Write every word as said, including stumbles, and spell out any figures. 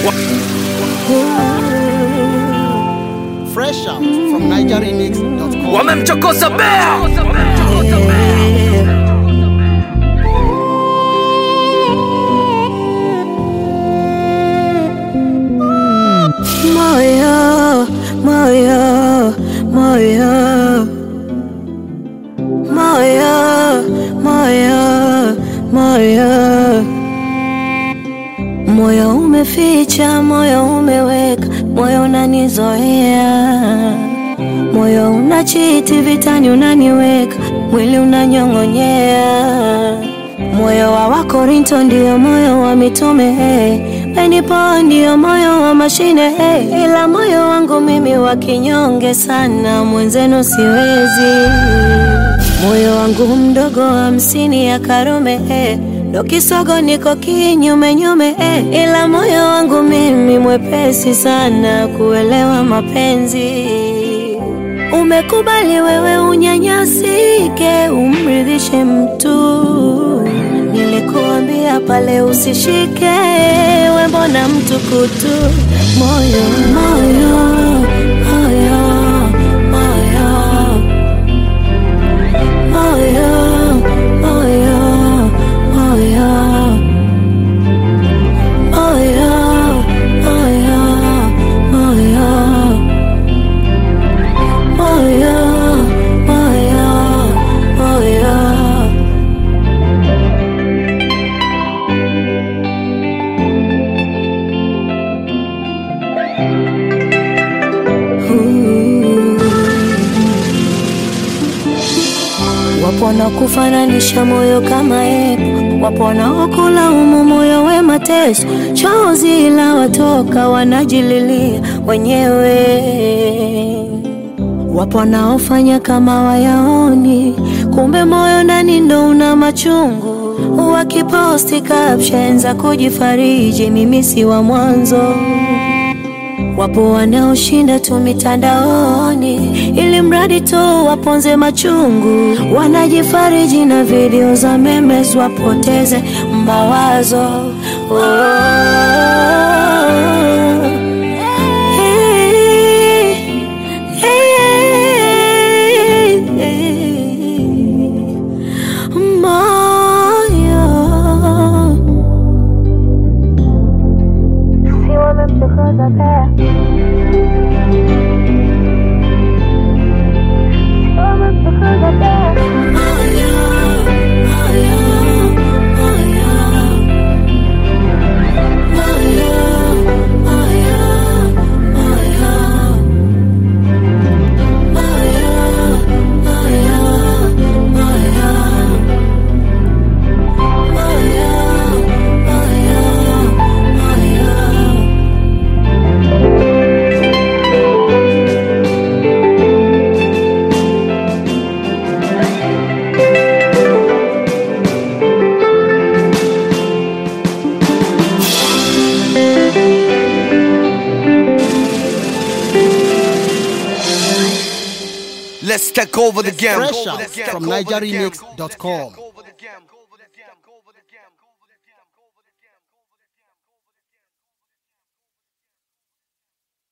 Fresh out from niger remix dot com. Wamemchokoza bea. Moyo, moyo, moyo, moyo, moyo, moyo. Moyo umeficha, moyo umeweka, moyo unanizoea. Moyo unachiti vitani unaniweka, mwili unanyong'onyea. Moyo wa Wakorinto ndio moyo wa mitume, hey. Benipo ndio moyo wa mashine, hey. Ila moyo wangu mimi wa kinyonge sana, mwenzenu siwezi. Moyo wangu mdogo hamsini ya Karume, hey. Ndo kisogo niko kinyume nyume, eh. Ila moyo wangu mimi mwepesi sana kuelewa mapenzi. Umekubali wewe unyanyasike, umridhishe mtu. Nilikuambia pale usishike, we mbona mtu kutu. Moyo, moyo, moyo, moyo, moyo, moyo, moyo, moyo, moyo, moyo, moyo, moyo, moyo. Wapo wanakufananisha moyo kama epo, wapo wanaokulaumu moyo we mateso. Chozi la watoka wanajililia wenyewe. Wapo wanaofanya kama wayaoni, kumbe moyo ndani ndo una machungu. Wakiposti captions za kujifariji, mimi si wa mwanzo. Wapo wanaoshinda tu mitandaoni, ili mradi tu waponze machungu. Wanajifariji na video za memes, wapoteze mawazo. Oh. Hey, hey, hey. Moyo si wamemchokoza bea. Let's take over the game. Fresh out from niger remix dot com.